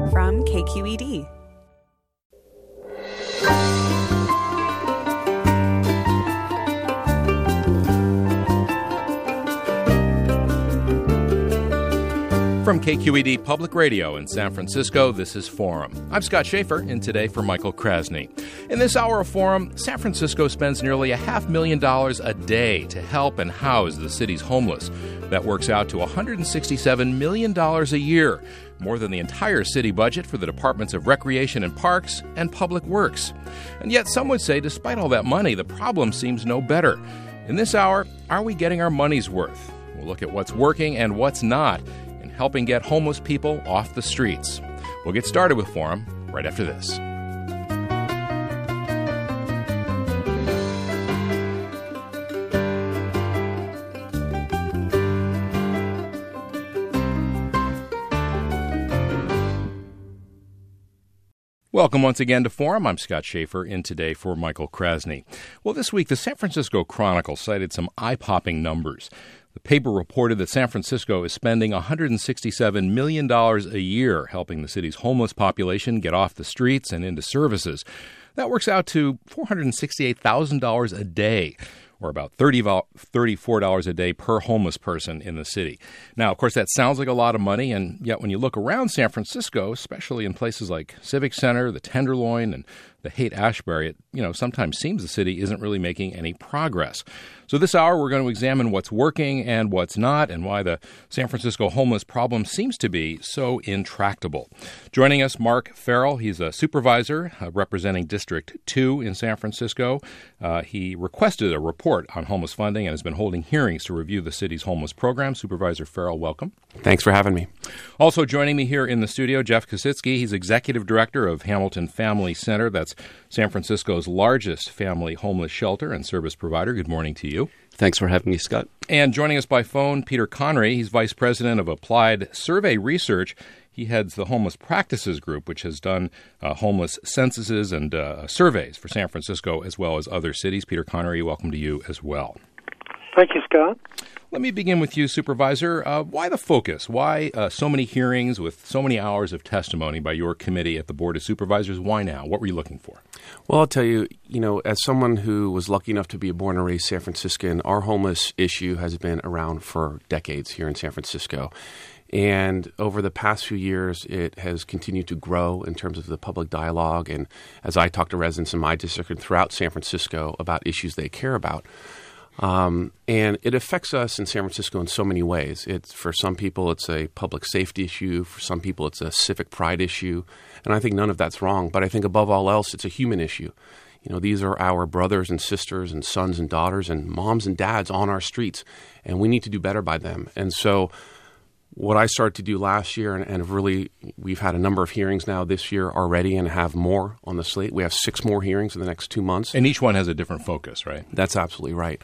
from KQED. From KQED Public Radio in San Francisco, this is Forum. I'm Scott Schaefer, and today for Michael Krasny. In this hour of Forum, San Francisco spends nearly $500,000 a day to help and house the city's homeless. That works out to $167 million a year, more than the entire city budget for the Departments of Recreation and Parks and Public Works. And yet some would say, despite all that money, the problem seems no better. In this hour, are we getting our money's worth? We'll look at what's working and what's not, helping get homeless people off the streets. We'll get started with Forum right after this. Welcome once again to Forum. I'm Scott Schaefer, in today for Michael Krasny. Well, this week, the San Francisco Chronicle cited some eye-popping numbers. The paper reported that San Francisco is spending $167 million a year helping the city's homeless population get off the streets and into services. That works out to $468,000 a day, or about $34 a day per homeless person in the city. Now, of course, that sounds like a lot of money, and yet when you look around San Francisco, especially in places like Civic Center, the Tenderloin, and the Haight-Ashbury, it sometimes seems the city isn't really making any progress. So this hour, we're going to examine what's working and what's not, and why the San Francisco homeless problem seems to be so intractable. Joining us, Mark Farrell. He's a supervisor representing District 2 in San Francisco. He requested a report on homeless funding and has been holding hearings to review the city's homeless program. Supervisor Farrell, welcome. Thanks for having me. Also joining me here in the studio, Jeff Kositsky. He's executive director of Hamilton Family Center. That's San Francisco's largest family homeless shelter and service provider. Good morning to you. Thanks for having me, Scott. And joining us by phone, Peter Connery. He's vice president of Applied Survey Research. He heads the Homeless Practices Group, which has done homeless censuses and surveys for San Francisco as well as other cities. Peter Connery, welcome to you as well. Thank you, Scott. Let me begin with you, Supervisor. Why the focus? Why so many hearings with so many hours of testimony by your committee at the Board of Supervisors? Why now? What were you looking for? Well, I'll tell you, as someone who was lucky enough to be born and raised San Franciscan, our homeless issue has been around for decades here in San Francisco. And over the past few years, it has continued to grow in terms of the public dialogue. And as I talk to residents in my district and throughout San Francisco about issues they care about, and it affects us in San Francisco in so many ways. For some people, it's a public safety issue. For some people, it's a civic pride issue. And I think none of that's wrong. But I think above all else, it's a human issue. These are our brothers and sisters and sons and daughters and moms and dads on our streets, and we need to do better by them. And so what I started to do last year, and really we've had a number of hearings now this year already and have more on the slate. We have 6 more hearings in the next 2 months. And each one has a different focus, right? That's absolutely right.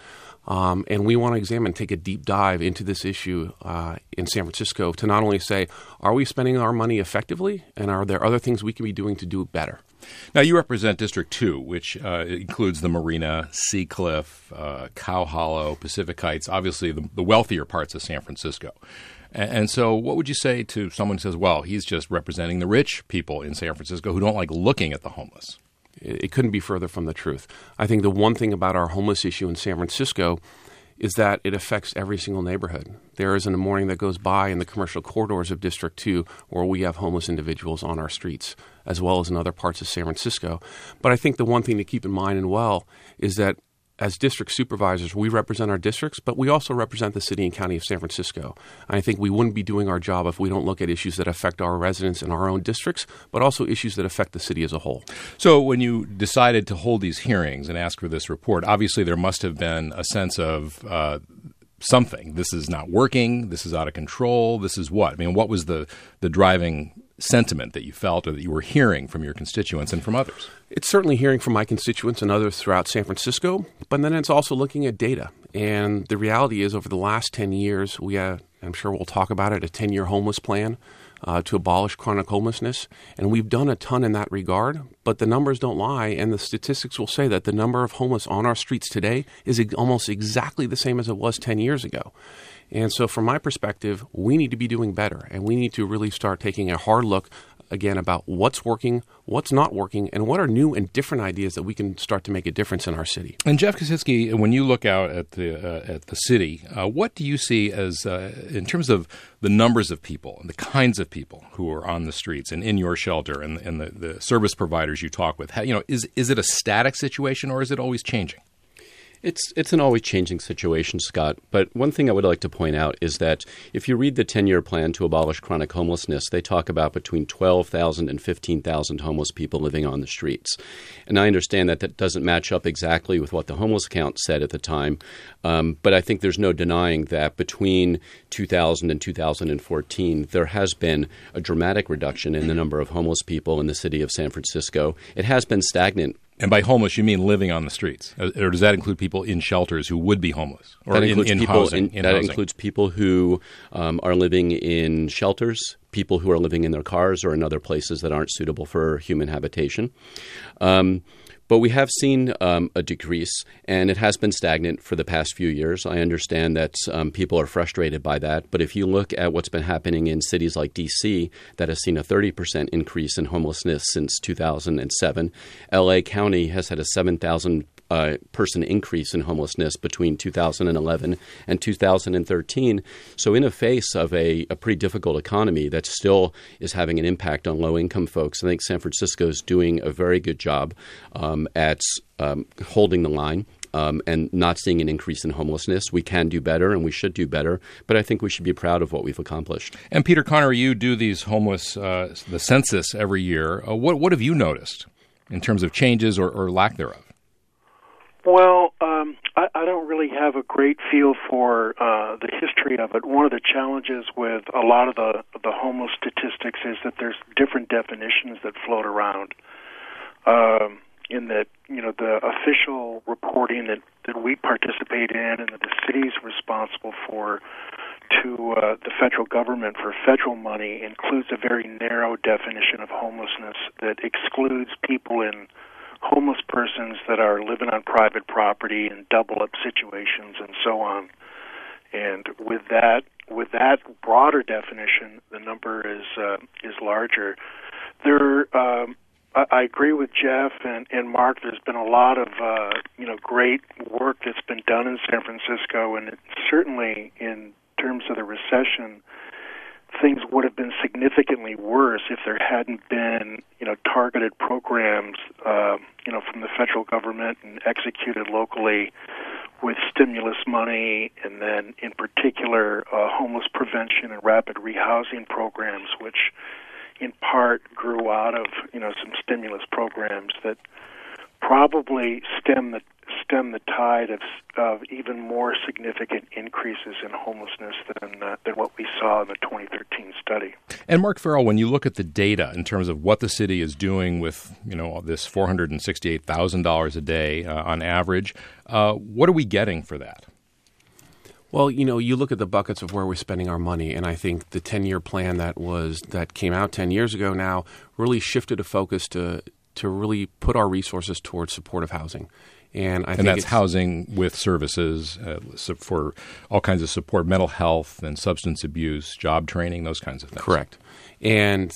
And we want to examine, take a deep dive into this issue in San Francisco to not only say, are we spending our money effectively, and are there other things we can be doing to do it better? Now, you represent District 2, which includes the Marina, Seacliff, Cow Hollow, Pacific Heights, obviously the wealthier parts of San Francisco. And so what would you say to someone who says, well, he's just representing the rich people in San Francisco who don't like looking at the homeless? It couldn't be further from the truth. I think the one thing about our homeless issue in San Francisco is that it affects every single neighborhood. There isn't a morning that goes by in the commercial corridors of District 2 where we have homeless individuals on our streets, as well as in other parts of San Francisco. But I think the one thing to keep in mind is that as district supervisors, we represent our districts, but we also represent the city and county of San Francisco. And I think we wouldn't be doing our job if we don't look at issues that affect our residents in our own districts, but also issues that affect the city as a whole. So when you decided to hold these hearings and ask for this report, obviously there must have been a sense of something. This is not working. This is out of control. This is what? I mean, what was the driving sentiment that you felt or that you were hearing from your constituents and from others? It's certainly hearing from my constituents and others throughout San Francisco, but then it's also looking at data. And the reality is over the last 10 years, we have, I'm sure we'll talk about it, a 10-year homeless plan to abolish chronic homelessness. And we've done a ton in that regard, but the numbers don't lie. And the statistics will say that the number of homeless on our streets today is almost exactly the same as it was 10 years ago. And so from my perspective, we need to be doing better, and we need to really start taking a hard look again, about what's working, what's not working, and what are new and different ideas that we can start to make a difference in our city. And Jeff Kositsky, when you look out at the city, what do you see as in terms of the numbers of people and the kinds of people who are on the streets and in your shelter and the service providers you talk with? Is it a static situation or is it always changing? It's an always changing situation, Scott. But one thing I would like to point out is that if you read the 10-year plan to abolish chronic homelessness, they talk about between 12,000 and 15,000 homeless people living on the streets. And I understand that that doesn't match up exactly with what the homeless count said at the time. But I think there's no denying that between 2000 and 2014, there has been a dramatic reduction in the number of homeless people in the city of San Francisco. It has been stagnant. And by homeless, you mean living on the streets? Or does that include people in shelters who would be homeless? Or that includes in people, housing? That includes people who are living in shelters, people who are living in their cars or in other places that aren't suitable for human habitation. But we have seen a decrease, and it has been stagnant for the past few years. I understand that people are frustrated by that. But if you look at what's been happening in cities like D.C., that has seen a 30% increase in homelessness since 2007. L.A. County has had a 7,000 person increase in homelessness between 2011 and 2013. So in the face of a pretty difficult economy that still is having an impact on low-income folks, I think San Francisco is doing a very good job at holding the line. And not seeing an increase in homelessness. We can do better and we should do better, but I think we should be proud of what we've accomplished. And Peter Conner, you do these homeless, the census every year. What have you noticed in terms of changes or lack thereof? Well, I don't really have a great feel for the history of it. One of the challenges with a lot of the homeless statistics is that there's different definitions that float around. In that, the official reporting that we participate in and that the city's responsible for to the federal government for federal money includes a very narrow definition of homelessness that excludes people in homeless persons that are living on private property and double-up situations and so on. And with that broader definition, the number is larger. I agree with Jeff and Mark. There's been a lot of great work that's been done in San Francisco, and certainly in terms of the recession, things would have been significantly worse if there hadn't been targeted programs from the federal government and executed locally with stimulus money, and then in particular homeless prevention and rapid rehousing programs, which in part grew out of some stimulus programs that probably stem the tide of even more significant increases in homelessness than what we saw in the 2013 study. And Mark Farrell, when you look at the data in terms of what the city is doing with this $468,000 a day on average, what are we getting for that? Well, you look at the buckets of where we're spending our money, and I think the 10-year plan that came out 10 years ago now really shifted a focus to really put our resources towards supportive housing. And I think that's housing with services for all kinds of support, mental health and substance abuse, job training, those kinds of things. Correct. And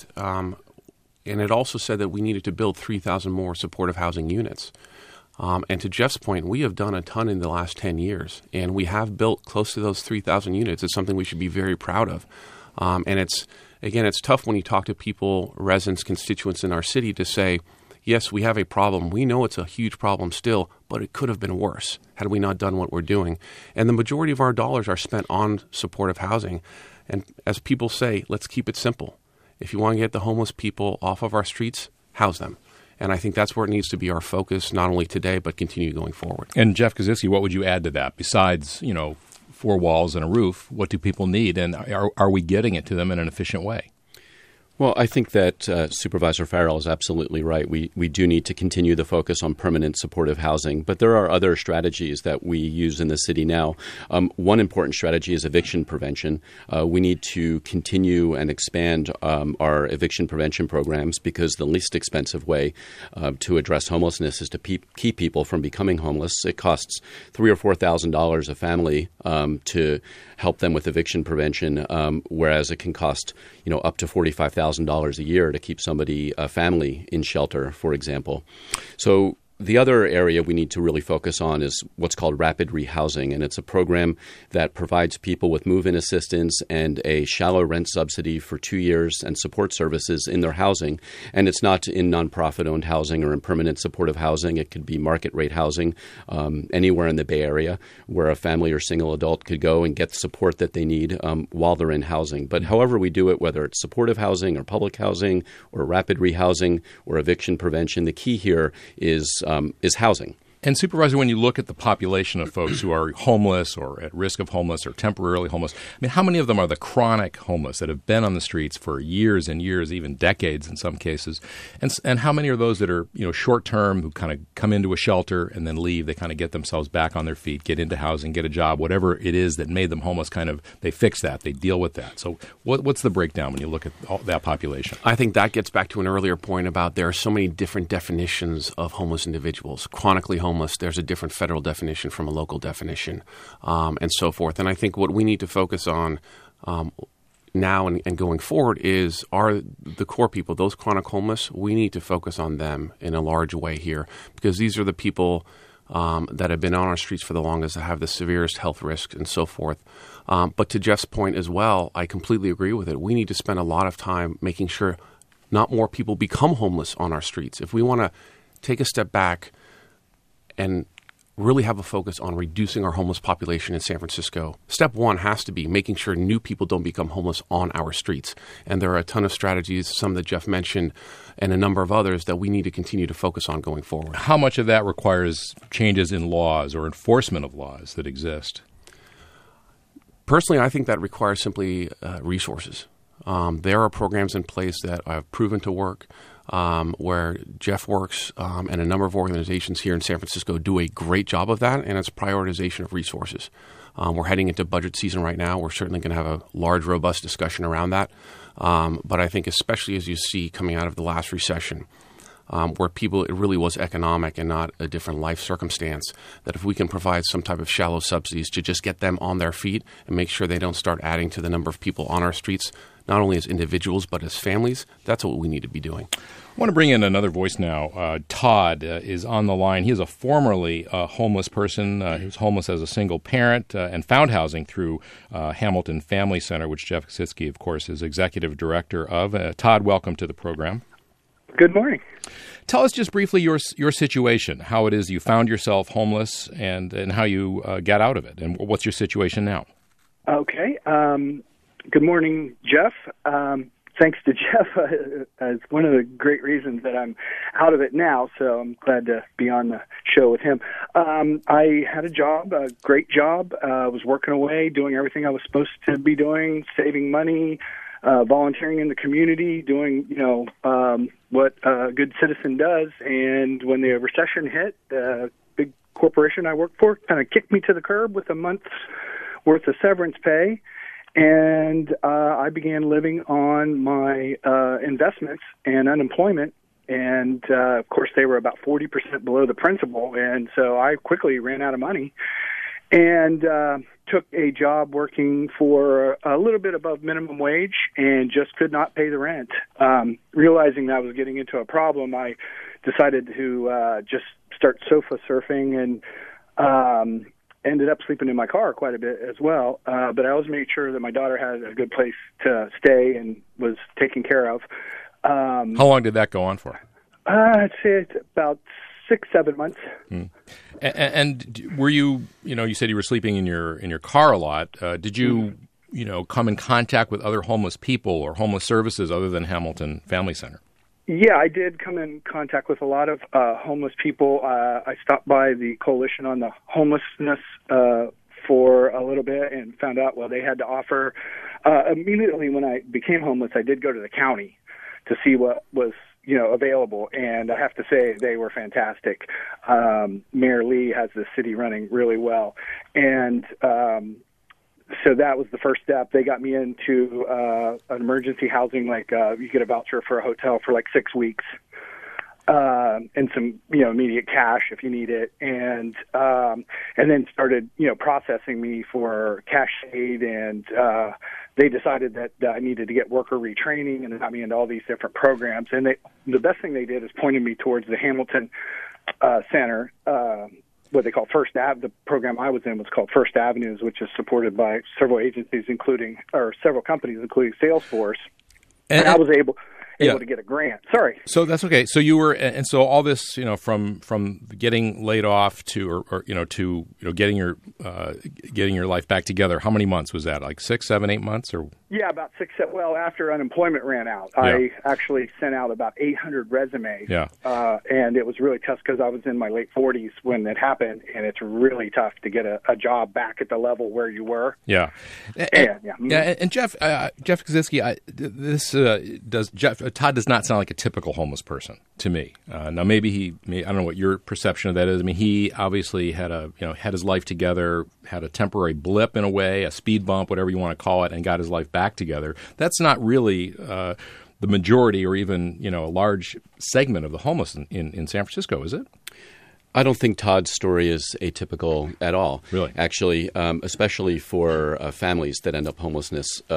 it also said that we needed to build 3,000 more supportive housing units. And to Jeff's point, we have done a ton in the last 10 years, and we have built close to those 3,000 units. It's something we should be very proud of. And it's tough when you talk to people, residents, constituents in our city to say, yes, we have a problem. We know it's a huge problem still, but it could have been worse had we not done what we're doing. And the majority of our dollars are spent on supportive housing. And as people say, let's keep it simple. If you want to get the homeless people off of our streets, house them. And I think that's where it needs to be our focus, not only today, but continue going forward. And Jeff Kositsky, what would you add to that? Besides, four walls and a roof, what do people need? And are we getting it to them in an efficient way? Well, I think that Supervisor Farrell is absolutely right. We do need to continue the focus on permanent supportive housing, but there are other strategies that we use in the city now. One important strategy is eviction prevention. We need to continue and expand our eviction prevention programs because the least expensive way to address homelessness is to keep people from becoming homeless. It costs $3,000 or $4,000 a family to help them with eviction prevention, whereas it can cost up to $45,000 $1,000 a year to keep a family in shelter, for example. So the other area we need to really focus on is what's called rapid rehousing, and it's a program that provides people with move-in assistance and a shallow rent subsidy for 2 years and support services in their housing. And it's not in nonprofit-owned housing or in permanent supportive housing. It could be market-rate housing anywhere in the Bay Area where a family or single adult could go and get the support that they need while they're in housing. But however we do it, whether it's supportive housing or public housing or rapid rehousing or eviction prevention, the key here is housing. And Supervisor, when you look at the population of folks who are homeless or at risk of homeless or temporarily homeless, I mean, how many of them are the chronic homeless that have been on the streets for years and years, even decades in some cases? And how many are those that are, short term, who kind of come into a shelter and then leave? They kind of get themselves back on their feet, get into housing, get a job, whatever it is that made them homeless, they fix that, they deal with that. So what's the breakdown when you look at that population? I think that gets back to an earlier point about there are so many different definitions of homeless individuals. Chronically homeless, there's a different federal definition from a local definition, and so forth. And I think what we need to focus on now and going forward are the core people, those chronic homeless. We need to focus on them in a large way here, because these are the people that have been on our streets for the longest, that have the severest health risks and so forth. But to Jeff's point as well, I completely agree with it. We need to spend a lot of time making sure not more people become homeless on our streets. If we want to take a step back and really have a focus on reducing our homeless population in San Francisco, step one has to be making sure new people don't become homeless on our streets. And there are a ton of strategies, some that Jeff mentioned, and a number of others that we need to continue to focus on going forward. How much of that requires changes in laws or enforcement of laws that exist? Personally, I think that requires simply resources. There are programs in place that have proven to work, where Jeff works and a number of organizations here in San Francisco do a great job of that, and it's prioritization of resources. We're heading into budget season right now. We're certainly going to have a large, robust discussion around that. But I think especially as you see coming out of the last recession, where it really was economic and not a different life circumstance, that if we can provide some type of shallow subsidies to just get them on their feet and make sure they don't start adding to the number of people on our streets, not only as individuals but as families, that's what we need to be doing. I want to bring in another voice now. Todd is on the line. He is a formerly homeless person. He was homeless as a single parent and found housing through Hamilton Family Center, which Jeff Kositsky, of course, is executive director of. Todd, welcome to the program. Good morning. Tell us just briefly your situation, how it is you found yourself homeless and how you got out of it, and what's your situation now? Okay. Good morning, Jeff. Thanks to Jeff as one of the great reasons that I'm out of it now, so I'm glad to be on the show with him. I had a job, a great job. Was working away, doing everything I was supposed to be doing, saving money, volunteering in the community, doing, what a good citizen does. And when the recession hit, the big corporation I worked for kind of kicked me to the curb with a month's worth of severance pay. And I began living on my investments and unemployment. And, of course, they were about 40% below the principal. And so I quickly ran out of money and took a job working for a little bit above minimum wage and just could not pay the rent. Realizing that I was getting into a problem, I decided to just start sofa surfing and ended up sleeping in my car quite a bit as well. But I always made sure that my daughter had a good place to stay and was taken care of. How long did that go on for? I'd say it's about 6-7 months. And were you, you said you were sleeping in your car a lot. Did you, come in contact with other homeless people or homeless services other than Hamilton Family Center? Yeah, I did come in contact with a lot of homeless people. I stopped by the Coalition on the Homelessness for a little bit and found out what they had to offer. Immediately when I became homeless, I did go to the county to see what was available, and I have to say they were fantastic. Mayor Lee has the city running really well, and so that was the first step. They got me into an emergency housing, you get a voucher for a hotel for 6 weeks. and some, immediate cash if you need it, and then started, processing me for cash aid, and they decided that I needed to get worker retraining, and got me into all these different programs. And the best thing they did is pointed me towards the Hamilton Center, what they call First Ave. The program I was in was called First Avenues, which is supported by several agencies, several companies, including Salesforce. And I was able to get a grant. Sorry. So that's okay. So you were, and so all this, from getting laid off to, to getting your life back together. How many months was that? Like 6, 7, 8 months, or? Yeah, about 6. Well, after unemployment ran out, I actually sent out about 800 resumes. Yeah. And it was really tough because I was in my late 40s when it happened, and it's really tough to get a job back at the level where you were. Yeah. And Jeff Kaczynski, Todd does not sound like a typical homeless person to me. Now, maybe I don't know what your perception of that is. I mean, he obviously had had his life together, had a temporary blip in a way, a speed bump, whatever you want to call it, and got his life back together. That's not really the majority, or even a large segment of the homeless in San Francisco, is it? I don't think Todd's story is atypical at all. Really? Actually, especially for families that end up homeless.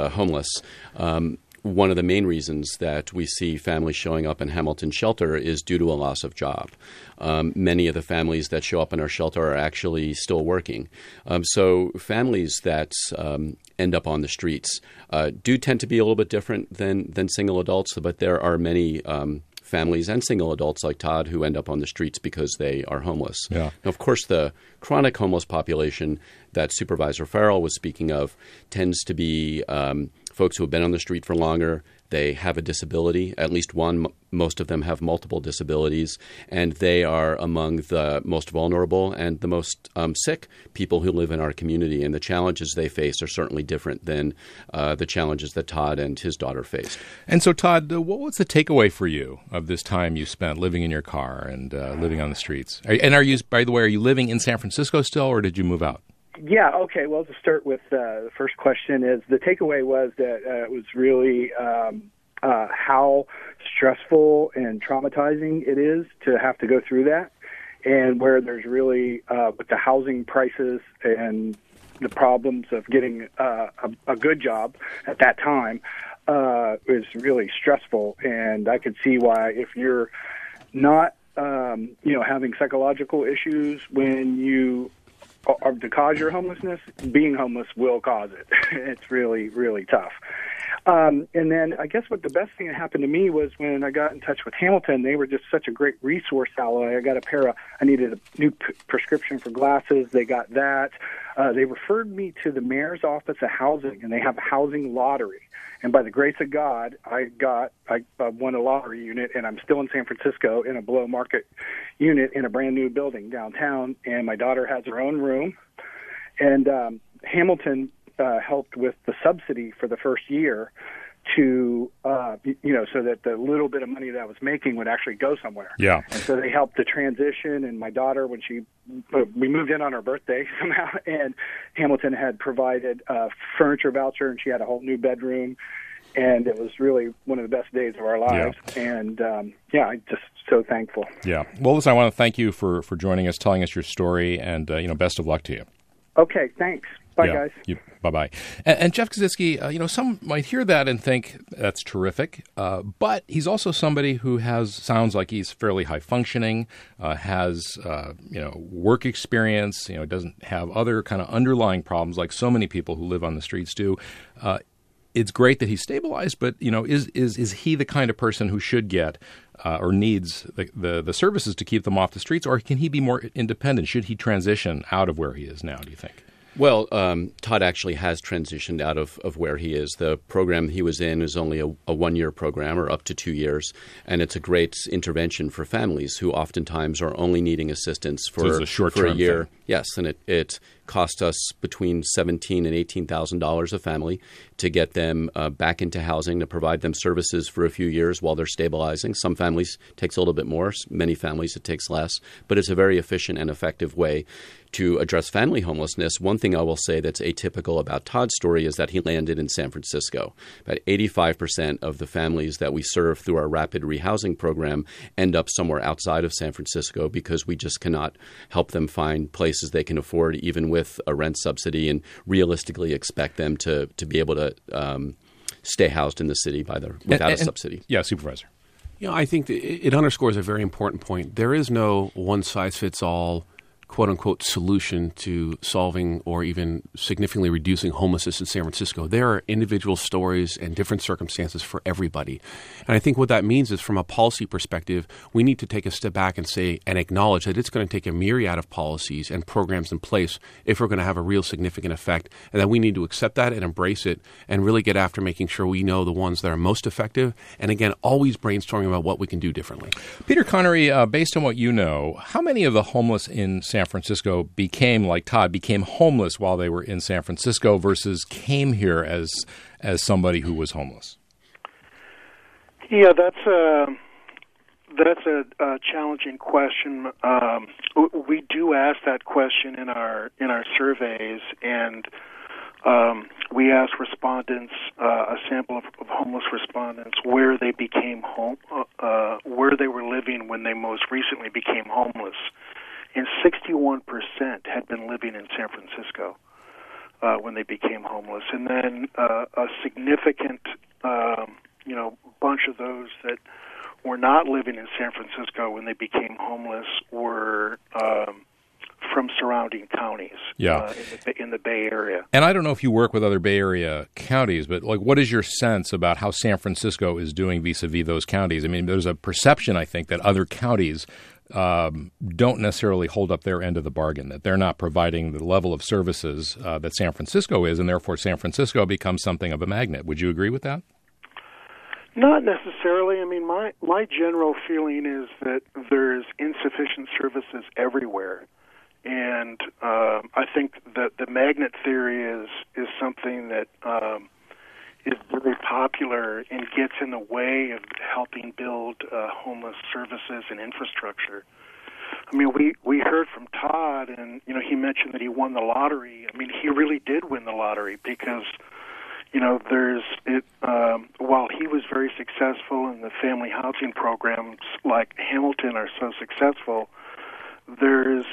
One of the main reasons that we see families showing up in Hamilton Shelter is due to a loss of job. Many of the families that show up in our shelter are actually still working. So families that end up on the streets do tend to be a little bit different than single adults, but there are many families and single adults like Todd who end up on the streets because they are homeless. Yeah. Now, of course, the chronic homeless population that Supervisor Farrell was speaking of tends to be folks who have been on the street for longer. They have a disability, at least one. Most of them have multiple disabilities, and they are among the most vulnerable and the most sick people who live in our community. And the challenges they face are certainly different than the challenges that Todd and his daughter faced. And so, Todd, what was the takeaway for you of this time you spent living in your car and living on the streets? And are you, by the way, are you living in San Francisco still, or did you move out? Yeah, okay. Well, to start with the first question is the takeaway was that it was really how stressful and traumatizing it is to have to go through that, and where there's really, with the housing prices and the problems of getting a good job at that time, was really stressful. And I could see why, if you're not, having psychological issues when you or to cause your homelessness, being homeless will cause it. It's really, really tough. And then I guess what the best thing that happened to me was when I got in touch with Hamilton. They were just such a great resource ally. I needed a new prescription for glasses. They got that. They referred me to the mayor's office of housing, and they have a housing lottery. And by the grace of God, I won a lottery unit, and I'm still in San Francisco in a below market unit in a brand new building downtown. And my daughter has her own room. And Hamilton helped with the subsidy for the first year to, so that the little bit of money that I was making would actually go somewhere. Yeah. And so they helped the transition. And my daughter, when we moved in on her birthday somehow, and Hamilton had provided a furniture voucher, and she had a whole new bedroom. And it was really one of the best days of our lives. Yeah. And, I'm just so thankful. Yeah. Well, listen, I want to thank you for joining us, telling us your story, and, best of luck to you. Okay, thanks. Bye, guys. Bye-bye. And Jeff Kaczynski, some might hear that and think that's terrific, but he's also somebody who sounds like he's fairly high-functioning, has, work experience, doesn't have other kind of underlying problems like so many people who live on the streets do. It's great that he's stabilized, but, is he the kind of person who should get or needs the services to keep them off the streets, or can he be more independent? Should he transition out of where he is now, do you think? Well, Todd actually has transitioned out of where he is. The program he was in is only a 1-year program, or up to 2 years, and it's a great intervention for families who oftentimes are only needing assistance for a year. Thing. Yes, and it cost us between $17,000 and $18,000 a family to get them back into housing, to provide them services for a few years while they're stabilizing. Some families it takes a little bit more. Many families it takes less. But it's a very efficient and effective way to address family homelessness, one thing I will say that's atypical about Todd's story is that he landed in San Francisco. About 85% of the families that we serve through our rapid rehousing program end up somewhere outside of San Francisco because we just cannot help them find places they can afford, even with a rent subsidy, and realistically expect them to be able to stay housed in the city without a subsidy. Yeah, Supervisor. I think it underscores a very important point. There is no one-size-fits-all quote-unquote solution to solving or even significantly reducing homelessness in San Francisco. There are individual stories and different circumstances for everybody. And I think what that means is from a policy perspective, we need to take a step back and say and acknowledge that it's going to take a myriad of policies and programs in place if we're going to have a real significant effect, and that we need to accept that and embrace it and really get after making sure we know the ones that are most effective. And again, always brainstorming about what we can do differently. Peter Connery, based on what you know, how many of the homeless in San Francisco became, like Todd, became homeless while they were in San Francisco versus came here as somebody who was homeless? Yeah, that's a challenging question. We do ask that question in our surveys, and we ask respondents, a sample of homeless respondents, where they became where they were living when they most recently became homeless. And 61% had been living in San Francisco when they became homeless. And then a significant, bunch of those that were not living in San Francisco when they became homeless were from surrounding counties in the Bay Area. And I don't know if you work with other Bay Area counties, but what is your sense about how San Francisco is doing vis-a-vis those counties? I mean, there's a perception, I think, that other counties don't necessarily hold up their end of the bargain, that they're not providing the level of services that San Francisco is, and therefore San Francisco becomes something of a magnet. Would you agree with that? Not necessarily. I mean, my general feeling is that there's insufficient services everywhere. And I think that the magnet theory is something that is very popular and gets in the way of helping build homeless services and infrastructure. I mean, we heard from Todd, and he mentioned that he won the lottery. I mean, he really did win the lottery because while he was very successful and the family housing programs like Hamilton are so successful, there's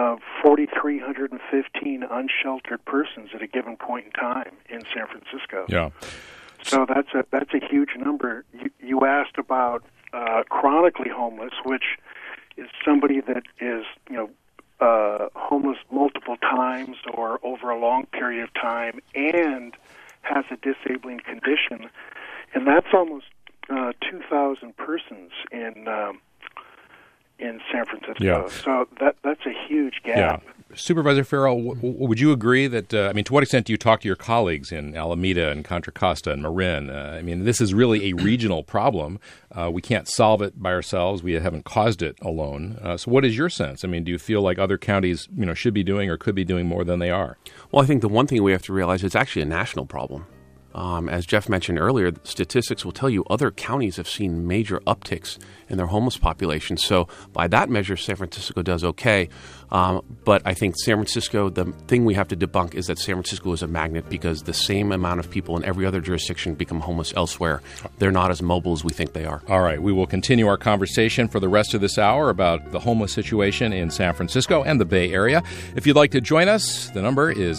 4,315 unsheltered persons at a given point in time in San Francisco. Yeah. So that's a huge number. You asked about chronically homeless, which is somebody that is homeless multiple times or over a long period of time and has a disabling condition, and that's almost 2,000 persons in San Francisco. Yeah. So that's a huge gap. Yeah. Supervisor Farrell, would you agree that, to what extent do you talk to your colleagues in Alameda and Contra Costa and Marin? This is really a regional problem. We can't solve it by ourselves. We haven't caused it alone. So what is your sense? Do you feel like other counties, should be doing or could be doing more than they are? Well, I think the one thing we have to realize is it's actually a national problem. As Jeff mentioned earlier, statistics will tell you other counties have seen major upticks in their homeless population. So by that measure, San Francisco does okay. But I think San Francisco, the thing we have to debunk is that San Francisco is a magnet because the same amount of people in every other jurisdiction become homeless elsewhere. They're not as mobile as we think they are. All right. We will continue our conversation for the rest of this hour about the homeless situation in San Francisco and the Bay Area. If you'd like to join us, the number is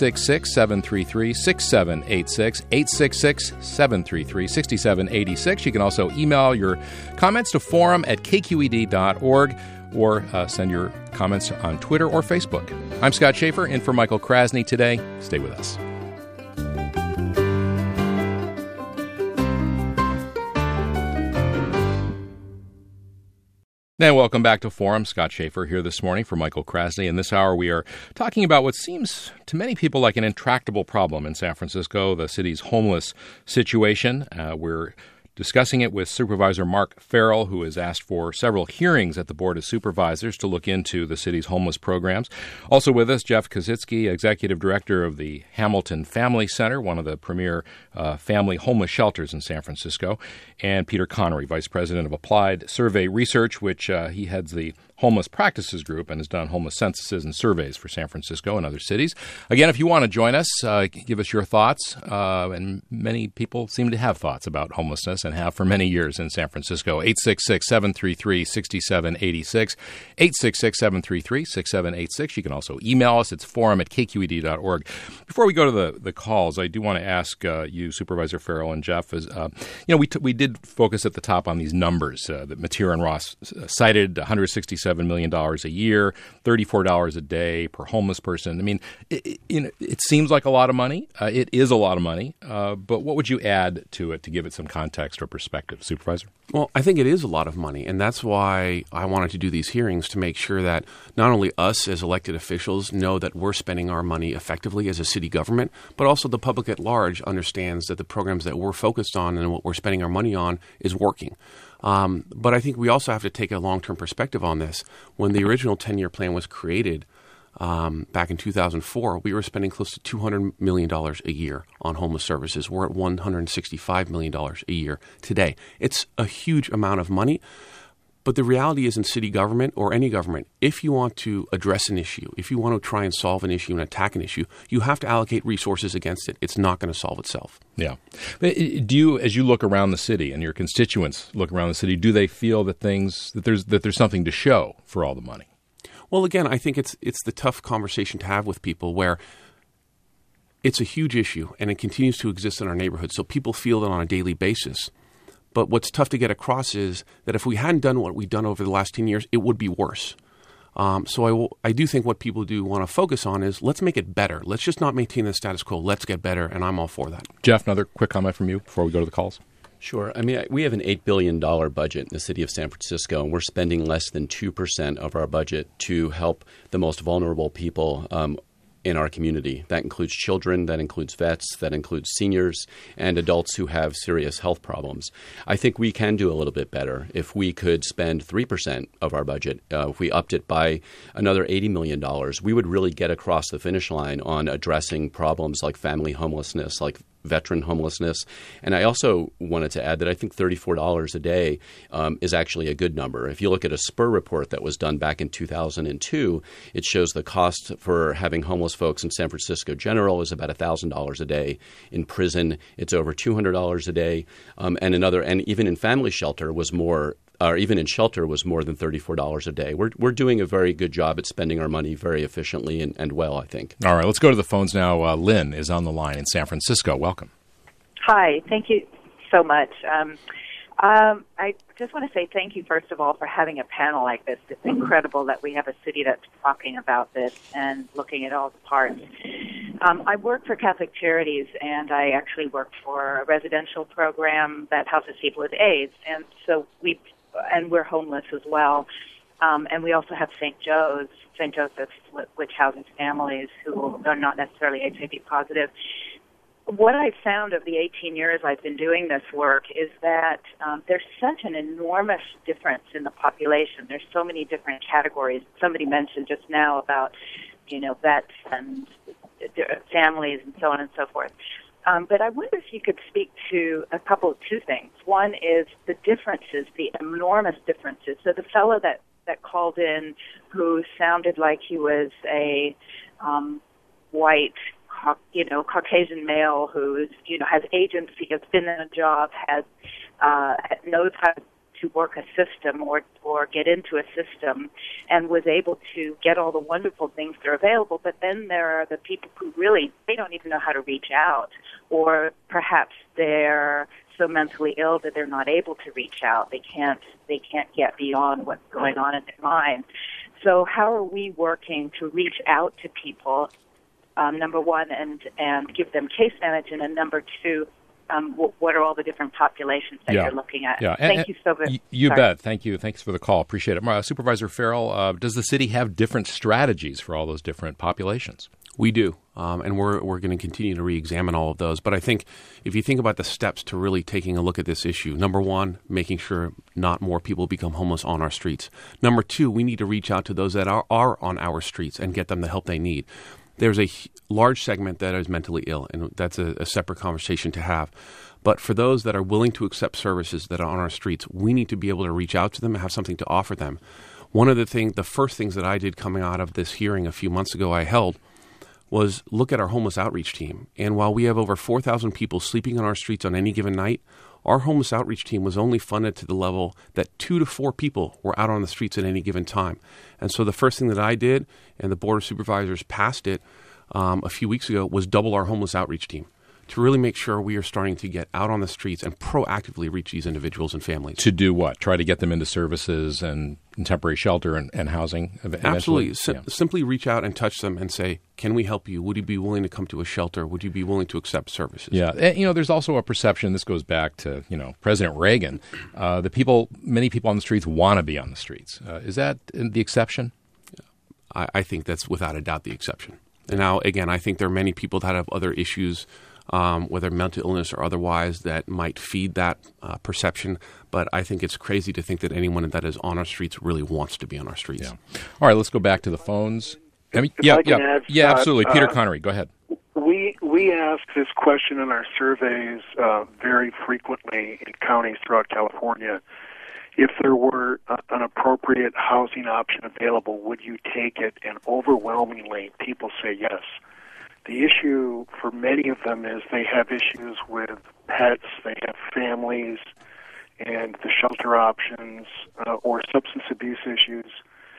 866-733-6786, 866-733-6786. You can also email your comments to forum@kqed.org. or send your comments on Twitter or Facebook. I'm Scott Schaefer, in for Michael Krasny today. Stay with us. And welcome back to Forum. Scott Schaefer here this morning for Michael Krasny. In this hour, we are talking about what seems to many people like an intractable problem in San Francisco, the city's homeless situation. We're discussing it with Supervisor Mark Farrell, who has asked for several hearings at the Board of Supervisors to look into the city's homeless programs. Also with us, Jeff Kozycki, Executive Director of the Hamilton Family Center, one of the premier family homeless shelters in San Francisco, and Peter Connery, Vice President of Applied Survey Research, which he heads the Homeless Practices Group and has done homeless censuses and surveys for San Francisco and other cities. Again, if you want to join us, give us your thoughts. And many people seem to have thoughts about homelessness and have for many years in San Francisco. 866-733-6786, 866-733-6786. You can also email us. It's forum@kqed.org. Before we go to the calls, I do want to ask you, Supervisor Farrell and Jeff, we did focus at the top on these numbers that Mateer and Ross cited, $167 million a year, $34 a day per homeless person. I mean, it seems like a lot of money. It is a lot of money. But what would you add to it to give it some context or perspective, Supervisor? Well, I think it is a lot of money, and that's why I wanted to do these hearings, to make sure that not only us as elected officials know that we're spending our money effectively as a city government, but also the public at large understands that the programs that we're focused on and what we're spending our money on is working. But I think we also have to take a long-term perspective on this. When the original 10-year plan was created back in 2004, we were spending close to $200 million a year on homeless services. We're at $165 million a year today. It's a huge amount of money. But the reality is, in city government or any government, if you want to address an issue, if you want to try and solve an issue and attack an issue, you have to allocate resources against it. It's not going to solve itself. Yeah. Do you, as you look around the city and your constituents look around the city, do they feel that there's something to show for all the money? Well, again, I think it's the tough conversation to have with people, where it's a huge issue and it continues to exist in our neighborhood. So people feel it on a daily basis. But what's tough to get across is that if we hadn't done what we've done over the last 10 years, it would be worse. So I do think what people do want to focus on is, let's make it better. Let's just not maintain the status quo. Let's get better, and I'm all for that. Jeff, another quick comment from you before we go to the calls. Sure. I mean, we have an $8 billion budget in the city of San Francisco, and we're spending less than 2% of our budget to help the most vulnerable people in our community. That includes children, that includes vets, that includes seniors, and adults who have serious health problems. I think we can do a little bit better if we could spend 3% of our budget. If we upped it by another $80 million, we would really get across the finish line on addressing problems like family homelessness, like veteran homelessness. And I also wanted to add that I think $34 a day is actually a good number. If you look at a Spur report that was done back in 2002, it shows the cost for having homeless folks in San Francisco general is about $1,000 a day. In prison, it's over $200 a day. And even in family shelter was more, or even in shelter was more than $34 a day. We're doing a very good job at spending our money very efficiently and well, I think. All right, let's go to the phones now. Lynn is on the line in San Francisco. Welcome. Hi, thank you so much. I just want to say thank you, first of all, for having a panel like this. It's incredible that we have a city that's talking about this and looking at all the parts. I work for Catholic Charities, and I actually work for a residential program that houses people with AIDS, and so we're homeless as well. And we also have St. Joseph's, which houses families who are not necessarily HIV positive. What I've found of the 18 years I've been doing this work is that there's such an enormous difference in the population. There's so many different categories. Somebody mentioned just now about, vets and families and so on and so forth. But I wonder if you could speak to two things. One is the differences, the enormous differences. So the fellow that called in, who sounded like he was a white, Caucasian male who's, has agency, has been in a job, knows how to work a system or get into a system, and was able to get all the wonderful things that are available. But then there are the people who really, they don't even know how to reach out, or perhaps they're so mentally ill that they're not able to reach out. They can't get beyond what's going on in their mind. So how are we working to reach out to people, number one, and give them case management, and number two, what are all the different populations that you're looking at? Yeah. Thank you so much. You bet. Thank you. Thanks for the call. Appreciate it. Supervisor Farrell, does the city have different strategies for all those different populations? We do, and we're going to continue to re-examine all of those. But I think if you think about the steps to really taking a look at this issue, number one, making sure not more people become homeless on our streets. Number two, we need to reach out to those that are on our streets and get them the help they need. There's a large segment that is mentally ill, and that's a separate conversation to have. But for those that are willing to accept services that are on our streets, we need to be able to reach out to them and have something to offer them. One of the first things that I did coming out of this hearing a few months ago I held was look at our homeless outreach team. And while we have over 4,000 people sleeping on our streets on any given night, our homeless outreach team was only funded to the level that 2 to 4 people were out on the streets at any given time. And so the first thing that I did, and the Board of Supervisors passed it a few weeks ago, was double our homeless outreach team to really make sure we are starting to get out on the streets and proactively reach these individuals and families. To do what? Try to get them into services and temporary shelter and housing eventually? Absolutely. Simply reach out and touch them and say, can we help you? Would you be willing to come to a shelter? Would you be willing to accept services? Yeah. And, there's also a perception, this goes back to, President Reagan, that many people on the streets want to be on the streets. Is that the exception? I think that's without a doubt the exception. And now, again, I think there are many people that have other issues, whether mental illness or otherwise, that might feed that perception. But I think it's crazy to think that anyone that is on our streets really wants to be on our streets. Yeah. All right, let's go back to the phones. Add, Absolutely. Peter Connery, go ahead. We ask this question in our surveys very frequently in counties throughout California. If there were an appropriate housing option available, would you take it? And overwhelmingly, people say yes. The issue for many of them is they have issues with pets, they have families, and the shelter options or substance abuse issues,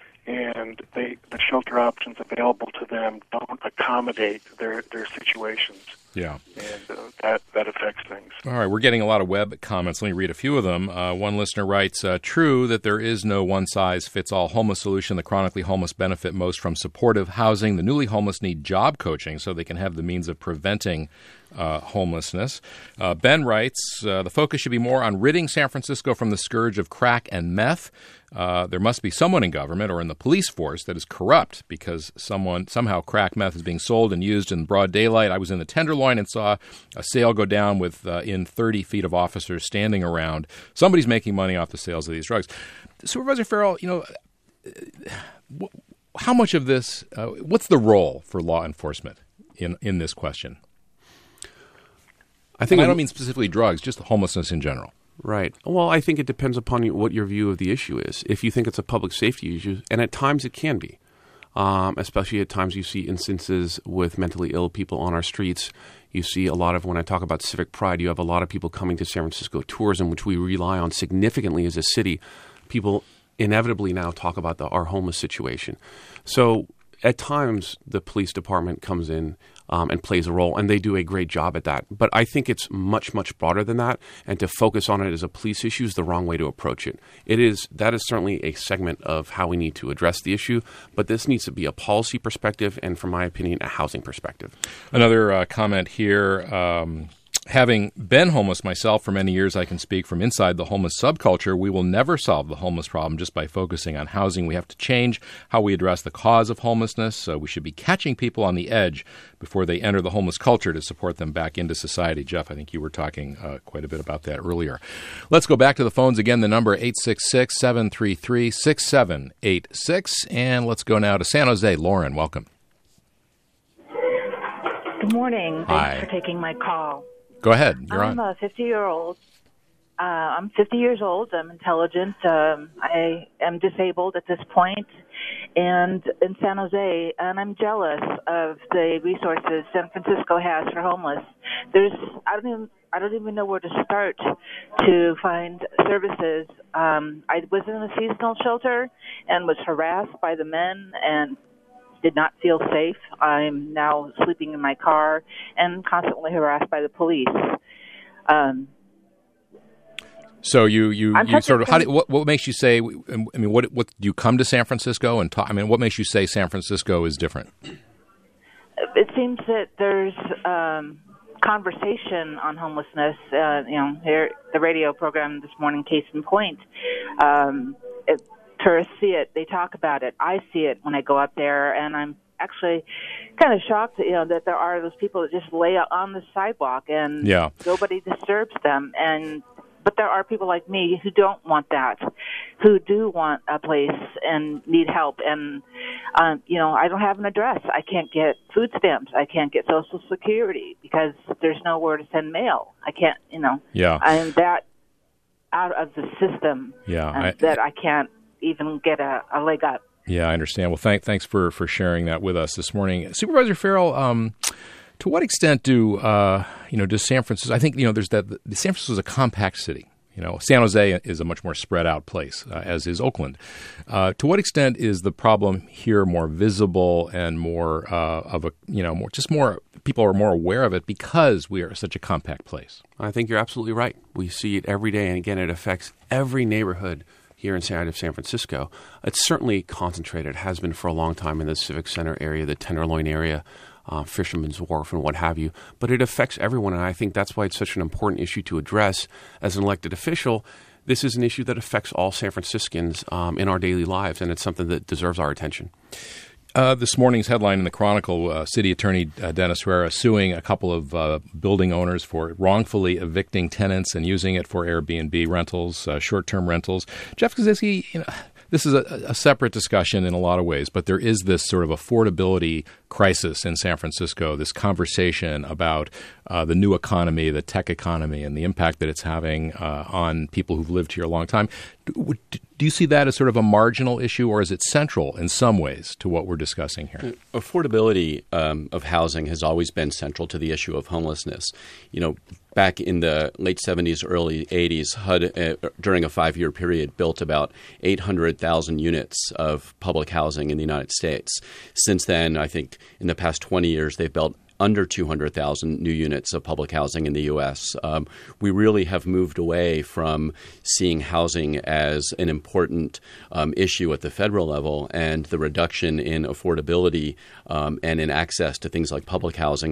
and the shelter options available to them don't accommodate their situations. Yeah. And that affects things. All right, we're getting a lot of web comments. Let me read a few of them. One listener writes, true that there is no one-size-fits-all homeless solution. The chronically homeless benefit most from supportive housing. The newly homeless need job coaching so they can have the means of preventing homelessness. Ben writes, the focus should be more on ridding San Francisco from the scourge of crack and meth. There must be someone in government or in the police force that is corrupt because somehow crack meth is being sold and used in broad daylight. I was in the Tenderloin and saw a sale go down with in 30 feet of officers standing around. Somebody's making money off the sales of these drugs. Supervisor Farrell, how much of this, what's the role for law enforcement in this question? I don't mean specifically drugs, just homelessness in general. Right. Well, I think it depends upon what your view of the issue is. If you think it's a public safety issue, and at times it can be, especially at times you see instances with mentally ill people on our streets. You see a lot of, when I talk about civic pride, you have a lot of people coming to San Francisco tourism, which we rely on significantly as a city. People inevitably now talk about our homeless situation. So at times the police department comes in and plays a role, and they do a great job at that. But I think it's much, much broader than that, and to focus on it as a police issue is the wrong way to approach it. That is certainly a segment of how we need to address the issue, but this needs to be a policy perspective and, from my opinion, a housing perspective. Another comment here. Having been homeless myself for many years, I can speak from inside the homeless subculture. We will never solve the homeless problem just by focusing on housing. We have to change how we address the cause of homelessness. We should be catching people on the edge before they enter the homeless culture to support them back into society. Jeff, I think you were talking quite a bit about that earlier. Let's go back to the phones again. The number 866-733-6786. And let's go now to San Jose. Lauren, welcome. Good morning. Hi. Thanks for taking my call. Go ahead. You're on. I'm a 50-year-old. I'm 50 years old. I'm intelligent. I am disabled at this point, and in San Jose, and I'm jealous of the resources San Francisco has for homeless. I don't even know where to start to find services. I was in a seasonal shelter and was harassed by the men and did not feel safe. I'm now sleeping in my car and constantly harassed by the police. So you sort of, what makes you say, I mean, what do you come to San Francisco and talk, I mean, what makes you say San Francisco is different? It seems that there's conversation on homelessness, here, the radio program this morning, case in point, tourists see it. They talk about it. I see it when I go up there, and I'm actually kind of shocked, that there are those people that just lay out on the sidewalk and nobody disturbs them. But there are people like me who don't want that, who do want a place and need help. And, I don't have an address. I can't get food stamps. I can't get Social Security because there's nowhere to send mail. I can't, I'm that out of the system that I can't even get a leg up. Yeah, I understand. Well, thanks for sharing that with us this morning. Supervisor Farrell, to what extent does San Francisco, I think, there's San Francisco is a compact city. San Jose is a much more spread out place, as is Oakland. To what extent is the problem here more visible and more more people are more aware of it because we are such a compact place? I think you're absolutely right. We see it every day, and again, it affects every neighborhood here inside of San Francisco. It's certainly concentrated, has been for a long time in the Civic Center area, the Tenderloin area, Fisherman's Wharf and what have you, but it affects everyone, and I think that's why it's such an important issue to address as an elected official. This is an issue that affects all San Franciscans in our daily lives, and it's something that deserves our attention. This morning's headline in the Chronicle, City Attorney Dennis Herrera suing a couple of building owners for wrongfully evicting tenants and using it for Airbnb rentals, short-term rentals. Jeff Kosinski, this is a separate discussion in a lot of ways, but there is this sort of affordability crisis in San Francisco, this conversation about the new economy, the tech economy, and the impact that it's having on people who've lived here a long time. Do you see that as sort of a marginal issue, or is it central in some ways to what we're discussing here? Affordability of housing has always been central to the issue of homelessness. Back in the late 70s, early 80s, HUD, during a 5-year period, built about 800,000 units of public housing in the United States. Since then, I think in the past 20 years, they've built under 200,000 new units of public housing in the U.S. We really have moved away from seeing housing as an important issue at the federal level, and the reduction in affordability and in access to things like public housing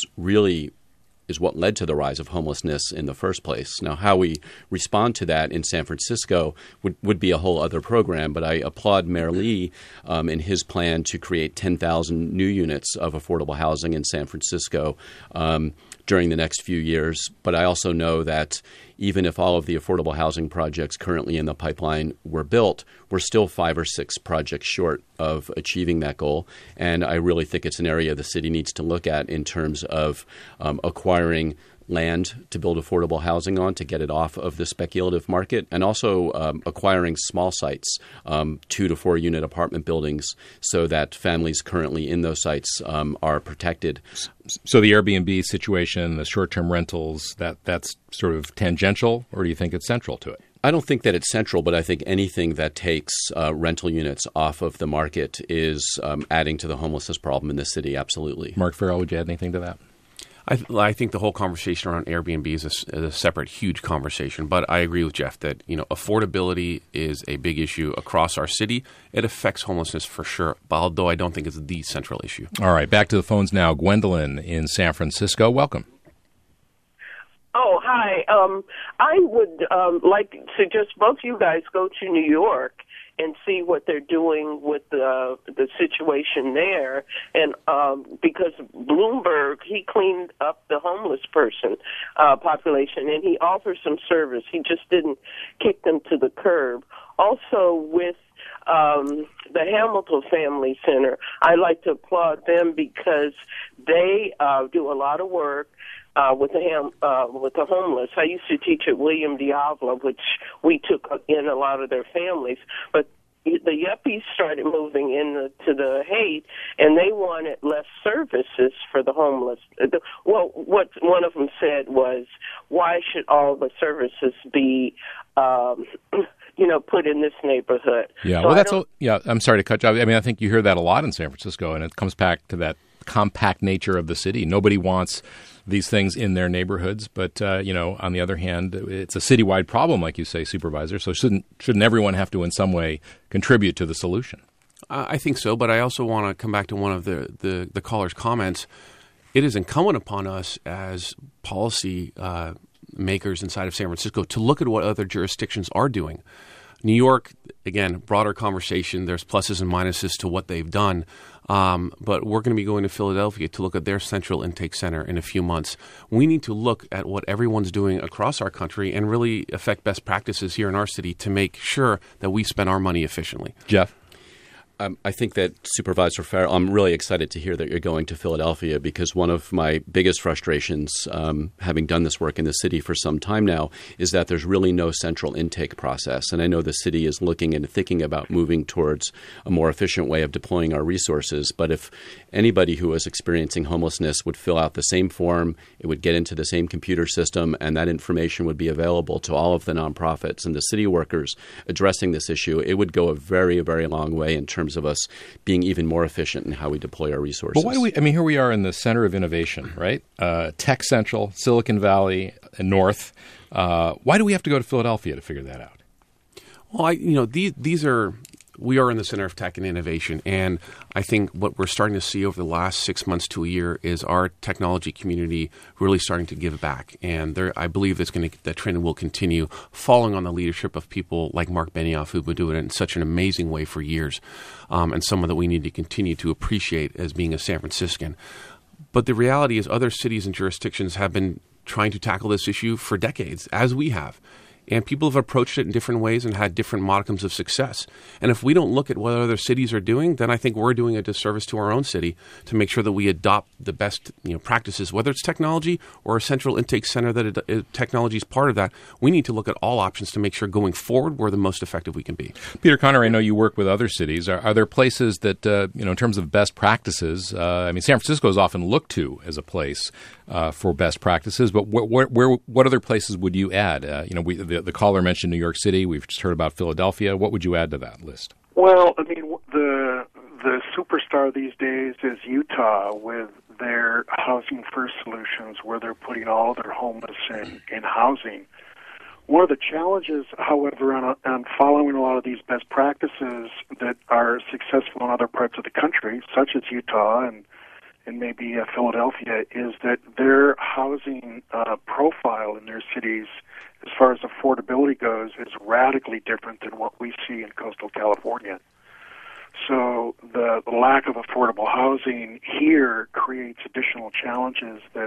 is what led to the rise of homelessness in the first place. Now, how we respond to that in San Francisco would be a whole other program, but I applaud Mayor Lee in his plan to create 10,000 new units of affordable housing in San Francisco during the next few years. But I also know that even if all of the affordable housing projects currently in the pipeline were built, we're still 5 or 6 projects short of achieving that goal. And I really think it's an area the city needs to look at in terms of acquiring land to build affordable housing on, to get it off of the speculative market, and also acquiring small sites, 2 to 4 unit apartment buildings, so that families currently in those sites are protected. So the Airbnb situation, the short-term rentals, that's sort of tangential, or do you think it's central to it? I don't think that it's central, but I think anything that takes rental units off of the market is adding to the homelessness problem in the city, absolutely. Mark Farrell, would you add anything to that? I think the whole conversation around Airbnb is a separate, huge conversation. But I agree with Jeff that affordability is a big issue across our city. It affects homelessness for sure, although I don't think it's the central issue. All right, back to the phones now. Gwendolyn in San Francisco, welcome. Oh, hi. I would like to suggest both you guys go to New York and see what they're doing with the situation there. And because Bloomberg, he cleaned up the homeless person population, and he offers some service. He just didn't kick them to the curb. Also, with the Hamilton Family Center, I like to applaud them because they do a lot of work with the homeless. I used to teach at William Diavolo, which we took in a lot of their families, but the yuppies started moving into the Haight, and they wanted less services for the homeless. Well, what one of them said was, why should all the services be put in this neighborhood? Yeah, so I'm sorry to cut you off. I mean, I think you hear that a lot in San Francisco, and it comes back to that compact nature of the city. Nobody wants these things in their neighborhoods, but on the other hand, it's a citywide problem, like you say, Supervisor. So shouldn't everyone have to in some way contribute to the solution? I think so, but I also want to come back to one of the caller's comments. It is incumbent upon us as policy makers inside of San Francisco to look at what other jurisdictions are doing. New York, again, broader conversation. There's pluses and minuses to what they've done. But we're going to be going to Philadelphia to look at their central intake center in a few months. We need to look at what everyone's doing across our country and really affect best practices here in our city to make sure that we spend our money efficiently. Jeff? I think that Supervisor Farrell, I'm really excited to hear that you're going to Philadelphia, because one of my biggest frustrations, having done this work in the city for some time now, is that there's really no central intake process. And I know the city is looking and thinking about moving towards a more efficient way of deploying our resources. But if anybody who is experiencing homelessness would fill out the same form, it would get into the same computer system, and that information would be available to all of the nonprofits and the city workers addressing this issue, it would go a very, very long way in terms of us being even more efficient in how we deploy our resources. But why do here we are in the center of innovation, right? Tech Central, Silicon Valley, North. Why do we have to go to Philadelphia to figure that out? Well, we are in the center of tech and innovation, and I think what we're starting to see over the last 6 months to a year is our technology community really starting to give back. And I believe that trend will continue, following on the leadership of people like Mark Benioff, who've been doing it in such an amazing way for years, and someone that we need to continue to appreciate as being a San Franciscan. But the reality is other cities and jurisdictions have been trying to tackle this issue for decades, as we have. And people have approached it in different ways and had different modicums of success. And if we don't look at what other cities are doing, then I think we're doing a disservice to our own city to make sure that we adopt the best practices, whether it's technology or a central intake center that technology is part of that. We need to look at all options to make sure going forward we're the most effective we can be. Peter Connor, I know you work with other cities. Are there places that, in terms of best practices, San Francisco is often looked to as a place for best practices, but what other places would you add? The caller mentioned New York City. We've just heard about Philadelphia. What would you add to that list? Well, the superstar these days is Utah with their Housing First solutions, where they're putting all their homeless in housing. One of the challenges, however, on following a lot of these best practices that are successful in other parts of the country, such as Utah and maybe Philadelphia, is that their housing profile in their cities, as far as affordability goes, is radically different than what we see in coastal California. So the lack of affordable housing here creates additional challenges that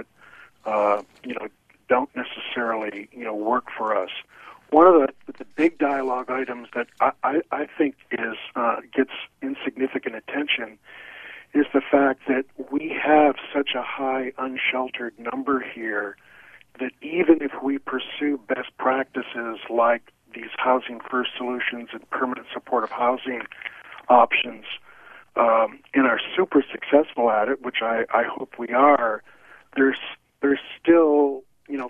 don't necessarily work for us. One of the big dialogue items that I think gets insignificant attention is the fact that we have such a high unsheltered number here that even if we pursue best practices like these Housing First solutions and permanent supportive housing options, and are super successful at it, which I hope we are, there's still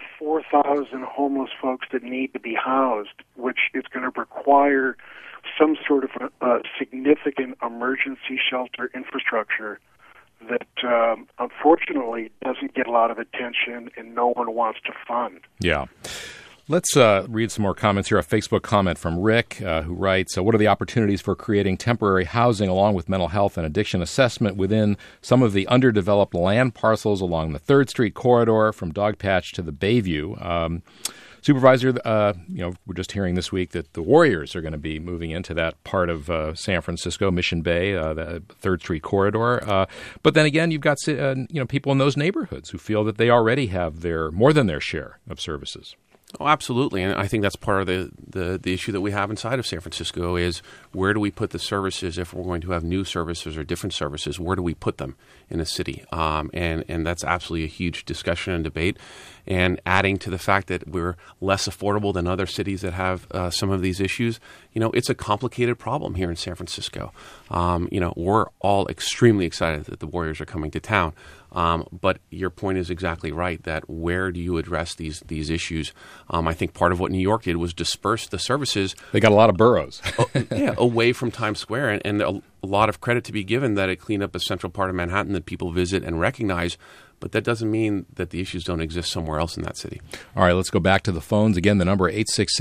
4,000 homeless folks that need to be housed, which is going to require some sort of a significant emergency shelter infrastructure that unfortunately doesn't get a lot of attention and no one wants to fund. Yeah. Let's read some more comments here. A Facebook comment from Rick who writes, what are the opportunities for creating temporary housing along with mental health and addiction assessment within some of the underdeveloped land parcels along the 3rd Street corridor from Dogpatch to the Bayview? Supervisor, we're just hearing this week that the Warriors are going to be moving into that part of San Francisco, Mission Bay, the 3rd Street corridor. But then again, you've got people in those neighborhoods who feel that they already have more than their share of services. Oh, absolutely. And I think that's part of the issue that we have inside of San Francisco is where do we put the services if we're going to have new services or different services? Where do we put them in a city? And that's absolutely a huge discussion and debate. And adding to the fact that we're less affordable than other cities that have some of these issues, it's a complicated problem here in San Francisco. We're all extremely excited that the Warriors are coming to town. But your point is exactly right, that where do you address these issues? I think part of what New York did was disperse the services. They got a lot of boroughs. Away from Times Square. And a lot of credit to be given that it cleaned up a central part of Manhattan that people visit and recognize. But that doesn't mean that the issues don't exist somewhere else in that city. All right, let's go back to the phones. Again, the number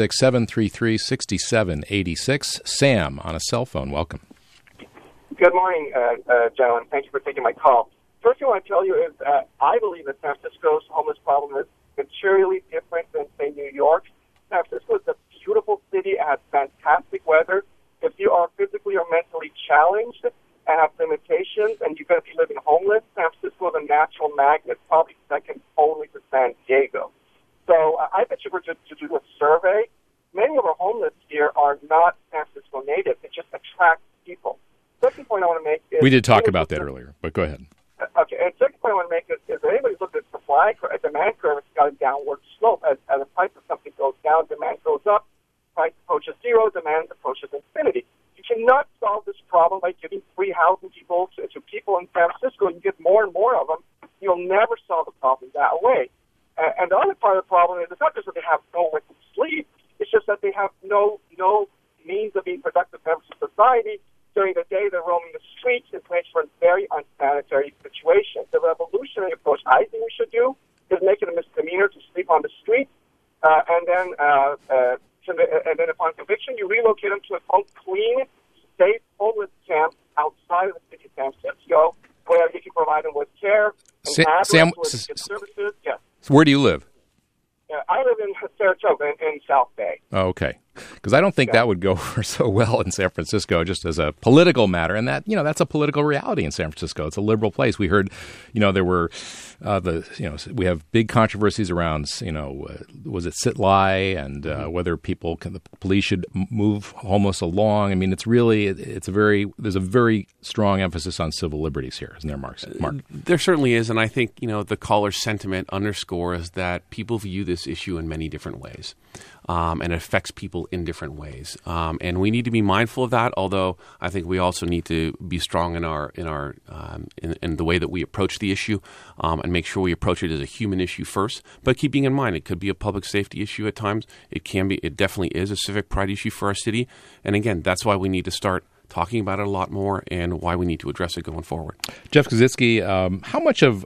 866-733-6786. Sam on a cell phone. Welcome. Good morning, gentlemen. Thank you for taking my call. First thing I want to tell you is I believe that San Francisco's homeless problem is materially different than, say, New York. San Francisco is a beautiful city. It has fantastic weather. If you are physically or mentally challenged and have limitations and you're going to be living homeless, San Francisco is a natural magnet, probably second only to San Diego. So I bet you were to do a survey. Many of our homeless here are not San Francisco natives. It just attracts people. Second point I want to make is... We did talk about that earlier, but go ahead. Okay, and the second point I want to make is if anybody's looked at demand curve, it's got a downward slope. As the price of something goes down, demand goes up. Price approaches zero, demand approaches infinity. You cannot solve this problem by giving free housing to people in San Francisco. You get more and more of them. You'll never solve the problem that way. And the other part of the problem is it's not just that they have nowhere to sleep. It's just that they have no means of being productive members of society. During the day, they're roaming the streets and creates for a very unsanitary situation. The revolutionary approach I think we should do is make it a misdemeanor to sleep on the street, and then upon conviction, you relocate them to a clean, safe, homeless camp outside of the city of San Francisco, where you can provide them with care and services. Yes. So where do you live? I live in Saratoga in South Bay. Oh, okay. Because I don't think that would go over so well in San Francisco, just as a political matter, and that's a political reality in San Francisco. It's a liberal place. We heard, there were we have big controversies around, was it sit-lie and whether the police should move homeless along. I mean, there's a very strong emphasis on civil liberties here, isn't there, Mark? There certainly is, and I think the caller's sentiment underscores that people view this issue in many different ways. And it affects people in different ways, and we need to be mindful of that. Although I think we also need to be strong in the way that we approach the issue, and make sure we approach it as a human issue first. But keeping in mind, it could be a public safety issue at times. It definitely is a civic pride issue for our city. And again, that's why we need to start talking about it a lot more, and why we need to address it going forward. Jeff Kozycki, how much of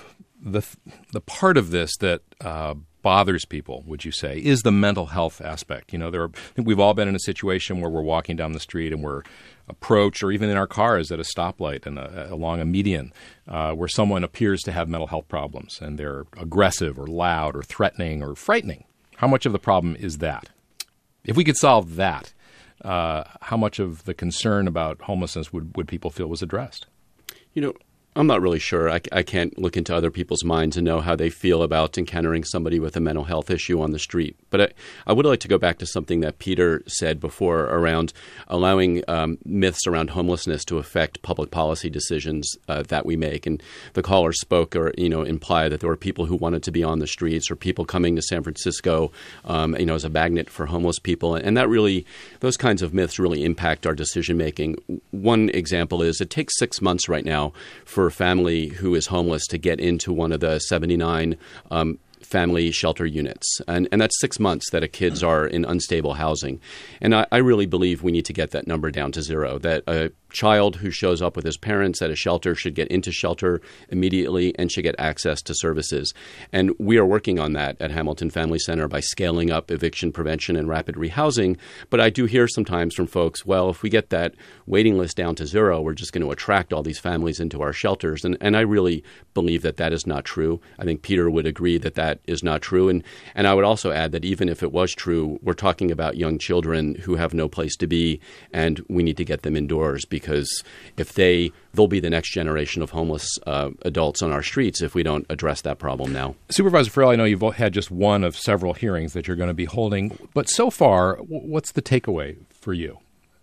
the part of this that bothers people, would you say, is the mental health aspect? I think we've all been in a situation where we're walking down the street and we're approached, or even in our cars at a stoplight and along a median, where someone appears to have mental health problems and they're aggressive or loud or threatening or frightening. How much of the problem is that? If we could solve that, how much of the concern about homelessness would people feel was addressed? I'm not really sure. I can't look into other people's minds and know how they feel about encountering somebody with a mental health issue on the street. But I would like to go back to something that Peter said before around allowing myths around homelessness to affect public policy decisions that we make. And the caller spoke or implied that there were people who wanted to be on the streets, or people coming to San Francisco, as a magnet for homeless people. And that really, those kinds of myths really impact our decision making. One example is it takes 6 months right now for a family who is homeless to get into one of the 79 family shelter units. And that's 6 months that kids are in unstable housing. And I really believe we need to get that number down to zero, that a child who shows up with his parents at a shelter should get into shelter immediately and should get access to services. And we are working on that at Hamilton Family Center by scaling up eviction prevention and rapid rehousing. But I do hear sometimes from folks, well, if we get that waiting list down to zero, we're just going to attract all these families into our shelters. And I really believe that is not true. I think Peter would agree that is not true. And I would also add that even if it was true, we're talking about young children who have no place to be, and we need to get them indoors, because if they'll be the next generation of homeless adults on our streets if we don't address that problem now. Supervisor Farrell, I know you've had just one of several hearings that you're going to be holding, but so far, what's the takeaway for you?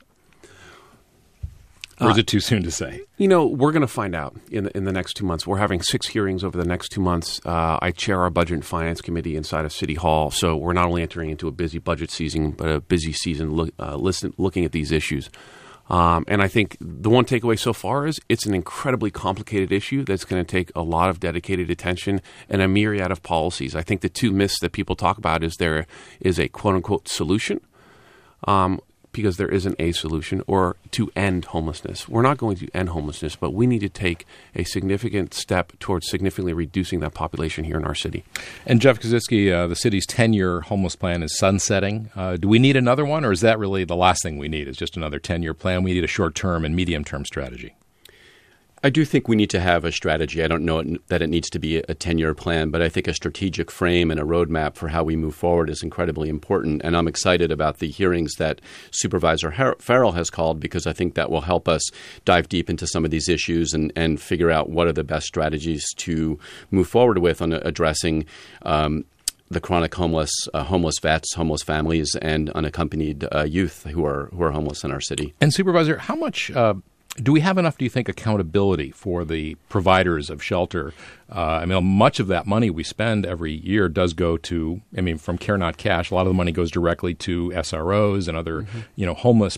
Or is it too soon to say? We're going to find out in the next 2 months. We're having 6 hearings over the next 2 months. I chair our Budget and Finance Committee inside of City Hall, so we're not only entering into a busy budget season, but a busy season looking at these issues. And I think the one takeaway so far is it's an incredibly complicated issue that's going to take a lot of dedicated attention and a myriad of policies. I think the two myths that people talk about is there is a quote-unquote solution, because there isn't a solution, or to end homelessness. We're not going to end homelessness, but we need to take a significant step towards significantly reducing that population here in our city. And Jeff Kozycki, the city's 10-year homeless plan is sunsetting. Do we need another one, or is that really the last thing we need, is just another 10-year plan? We need a short-term and medium-term strategy. I do think we need to have a strategy. I don't know that it needs to be a 10-year plan, but I think a strategic frame and a roadmap for how we move forward is incredibly important. And I'm excited about the hearings that Supervisor Farrell has called, because I think that will help us dive deep into some of these issues and figure out what are the best strategies to move forward with on addressing the chronic homeless, homeless vets, homeless families, and unaccompanied youth who are homeless in our city. And Supervisor, how much Do we have enough, do you think, accountability for the providers of shelter? Much of that money we spend every year does go to, from Care Not Cash, a lot of the money goes directly to SROs and other, homeless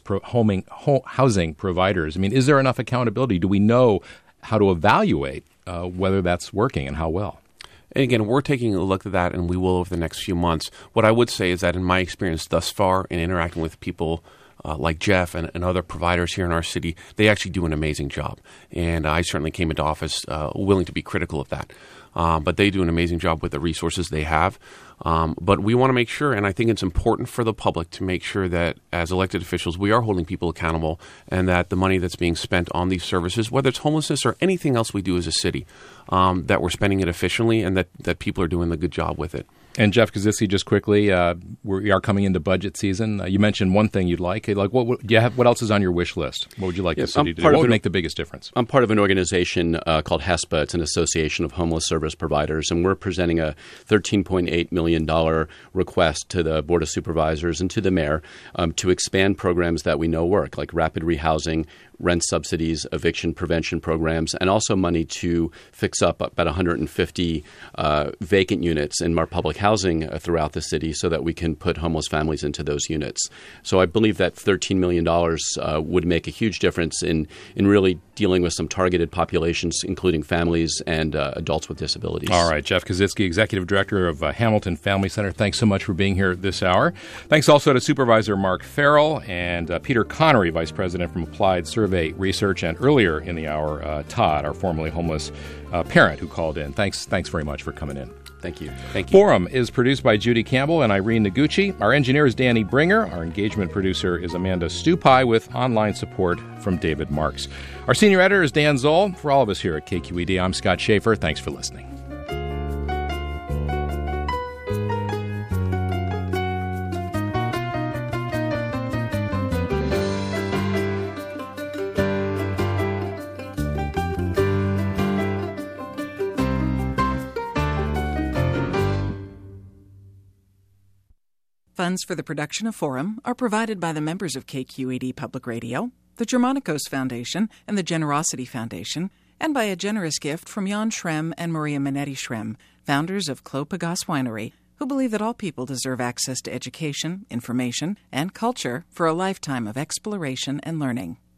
housing providers. Is there enough accountability? Do we know how to evaluate whether that's working and how well? And again, we're taking a look at that, and we will over the next few months. What I would say is that in my experience thus far in interacting with people like Jeff and other providers here in our city, they actually do an amazing job. And I certainly came into office willing to be critical of that. But they do an amazing job with the resources they have. But we want to make sure, and I think it's important for the public to make sure that as elected officials, we are holding people accountable and that the money that's being spent on these services, whether it's homelessness or anything else we do as a city, that we're spending it efficiently and that people are doing a good job with it. And Jeff Kozycki, just quickly, we are coming into budget season. You mentioned one thing you'd like. What else is on your wish list? What would you like the city to do? What would make the biggest difference? I'm part of an organization called HESPA. It's an association of homeless service providers, and we're presenting a $13.8 million request to the Board of Supervisors and to the mayor to expand programs that we know work, like rapid rehousing, rent subsidies, eviction prevention programs, and also money to fix up about 150 vacant units in our public housing throughout the city so that we can put homeless families into those units. So I believe that $13 million would make a huge difference in really dealing with some targeted populations, including families and adults with disabilities. All right, Jeff Kozycki, Executive Director of Hamilton Family Center, thanks so much for being here this hour. Thanks also to Supervisor Mark Farrell and Peter Connery, Vice President from Applied Survey Research, and earlier in the hour, Todd, our formerly homeless parent who called in. Thanks very much for coming in. Thank you. Forum is produced by Judy Campbell and Irene Noguchi. Our engineer is Danny Bringer. Our engagement producer is Amanda Stupai with online support from David Marks. Our senior editor is Dan Zoll. For all of us here at KQED, I'm Scott Schaefer. Thanks for listening. Funds for the production of Forum are provided by the members of KQED Public Radio, the Germanicos Foundation, and the Generosity Foundation, and by a generous gift from Jan Schrem and Maria Minetti Schrem, founders of Clos Pegase Winery, who believe that all people deserve access to education, information, and culture for a lifetime of exploration and learning.